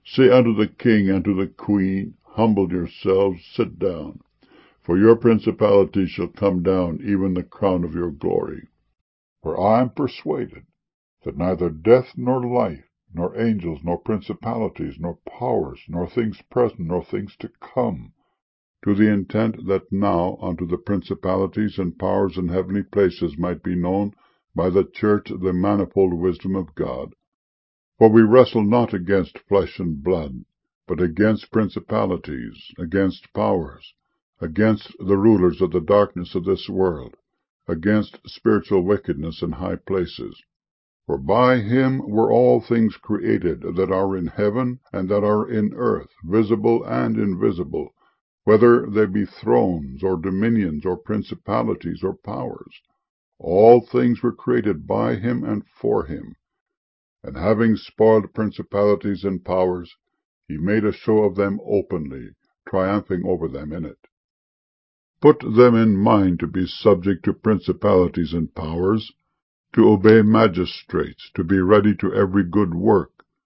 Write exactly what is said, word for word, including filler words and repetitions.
Say unto the king and to the queen, Humble yourselves, sit down. For your principality shall come down, even the crown of your glory. For I am persuaded that neither death nor life, nor angels, nor principalities, nor powers, nor things present, nor things to come, to the intent that now unto the principalities and powers in heavenly places might be known by the church the manifold wisdom of God. For we wrestle not against flesh and blood, but against principalities, against powers, against the rulers of the darkness of this world, against spiritual wickedness in high places. For by him were all things created that are in heaven and that are in earth, visible and invisible, whether they be thrones, or dominions, or principalities, or powers. All things were created by him and for him. And having spoiled principalities and powers, he made a show of them openly, triumphing over them in it. Put them in mind to be subject to principalities and powers, to obey magistrates, to be ready to every good work,